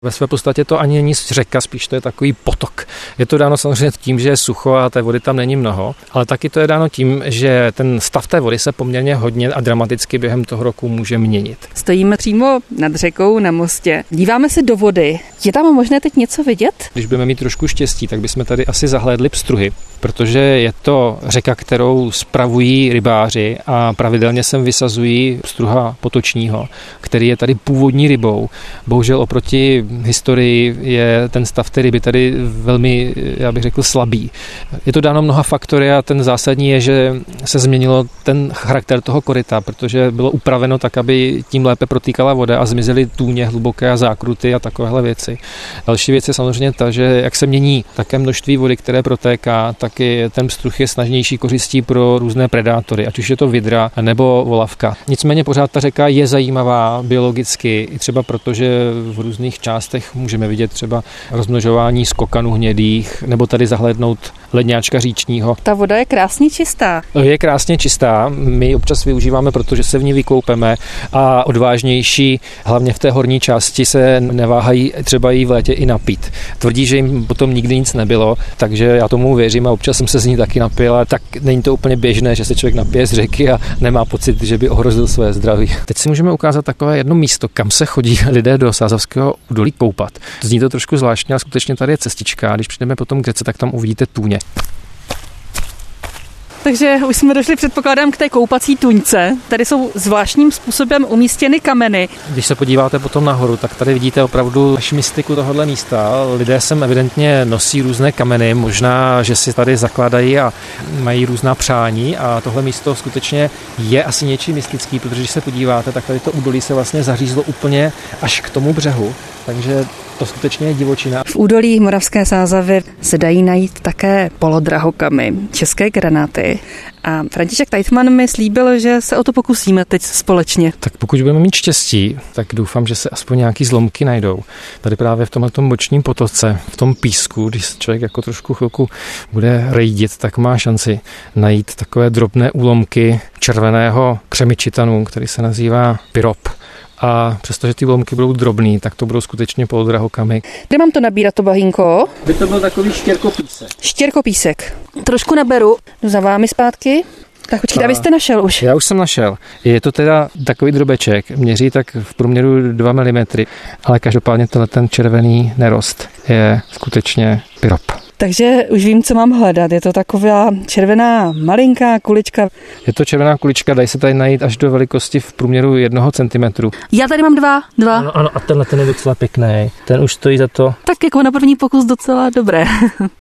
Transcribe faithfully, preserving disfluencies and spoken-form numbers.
Ve své podstatě to ani není řeka, spíš to je takový potok. Je to dáno samozřejmě tím, že je sucho a té vody tam není mnoho, ale taky to je dáno tím, že ten stav té vody se poměrně hodně a dramaticky během toho roku může měnit. Stojíme přímo nad řekou na mostě. Díváme se do vody. Je tam možné teď něco vidět? Když budeme mít trošku štěstí, tak bychom tady asi zahlédli pstruhy, protože je to řeka, kterou spravují rybáři a pravidelně sem vysazují pstruha potočního, který je tady původní rybou. Bohužel oproti historii je ten stav té ryby tady velmi, já bych řekl, slabý. Je to dáno mnoha faktory a ten zásadní je, že se změnilo ten charakter toho koryta, protože bylo upraveno tak, aby tím lépe protýkala voda a zmizely tůně hluboké a zákruty a takovéhle věci. Další věc je samozřejmě ta, že jak se mění také množství vody, které protéká, tak i ten pstruh je snažnější kořistí pro různé predátory, ať už je to vydra nebo volavka. Nicméně pořád ta řeka je zajímavá biologicky, i třeba proto, že v různých částech můžeme vidět třeba rozmnožování skokanů hnědých, nebo tady zahlédnout ledňáčka říčního. Ta voda je krásně čistá. Je krásně čistá, my ji občas využíváme, protože se v ní vykoupeme a odvážnější, hlavně v té horní části, se neváhají třeba jí v létě i napít. Tvrdí, že jim potom nikdy nic nebylo, takže já tomu věřím a občas jsem se z ní taky napil, a tak není to úplně běžné, že se člověk napije z řeky a nemá pocit, že by ohrozil své zdraví. Teď si můžeme ukázat takové jedno místo, kam se chodí lidé do Sázavského údolí koupat. Zní to trošku zvláštně, ale skutečně tady je cestička. Když přijdeme potom k řece, tak tam uvidíte tůně. Takže už jsme došli, předpokládám, k té koupací tuňce. Tady jsou zvláštním způsobem umístěny kameny. Když se podíváte potom nahoru, tak tady vidíte opravdu mystiku tohohle místa. Lidé sem evidentně nosí různé kameny, možná, že si tady zakládají a mají různá přání, a tohle místo skutečně je asi něčím mystický, protože když se podíváte, tak tady to údolí se vlastně zařízlo úplně až k tomu břehu. Takže to skutečně je divočina. V údolí Moravské Sázavy se dají najít také polodrahokamy, české granáty. A František Teichmann mi slíbil, že se o to pokusíme teď společně. Tak pokud budeme mít štěstí, tak doufám, že se aspoň nějaký zlomky najdou. Tady právě v tomhletom bočním potoce, v tom písku, když člověk jako trošku chvilku bude rejdit, tak má šanci najít takové drobné úlomky červeného křemičitanu, který se nazývá pyrop. A přestože ty úlomky budou drobný, tak to budou skutečně polodrahokamy. Kde mám to nabírat, to bahínko? By to byl takový štěrkopísek. Štěrkopísek. Trošku naberu. Jdu za vámi zpátky. Tak počkejte, abyste našel už. Já už jsem našel. Je to teda takový drobeček, měří tak v průměru dva milimetry, ale každopádně tenhle ten červený nerost je skutečně pyrop. Takže už vím, co mám hledat. Je to taková červená malinká kulička. Je to červená kulička, dají se tady najít až do velikosti v průměru jednoho centimetru. Já tady mám dva. dva. Ano, ano, a tenhle ten je docela pěkný. Ten už stojí za to. Tak jako na první pokus docela dobré.